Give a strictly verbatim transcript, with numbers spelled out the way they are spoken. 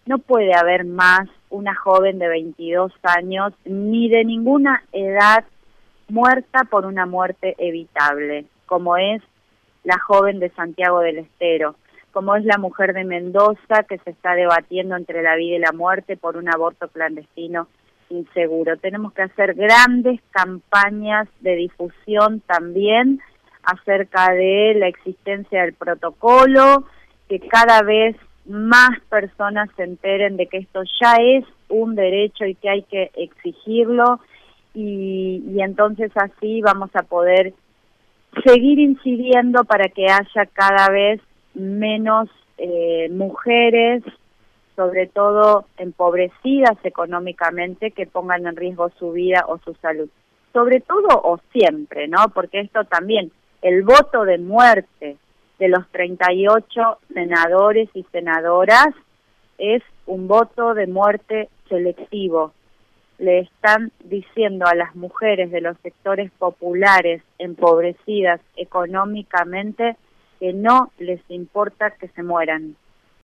no puede haber más una joven de veintidós años ni de ninguna edad muerta por una muerte evitable, como es la joven de Santiago del Estero, como es la mujer de Mendoza que se está debatiendo entre la vida y la muerte por un aborto clandestino inseguro. Tenemos que hacer grandes campañas de difusión también acerca de la existencia del protocolo, que cada vez más personas se enteren de que esto ya es un derecho y que hay que exigirlo, y, y entonces así vamos a poder seguir incidiendo para que haya cada vez menos eh, mujeres, sobre todo empobrecidas económicamente, que pongan en riesgo su vida o su salud. Sobre todo o siempre, ¿no? Porque esto también, el voto de muerte de los treinta y ocho senadores y senadoras es un voto de muerte selectivo. Le están diciendo a las mujeres de los sectores populares empobrecidas económicamente que no les importa que se mueran.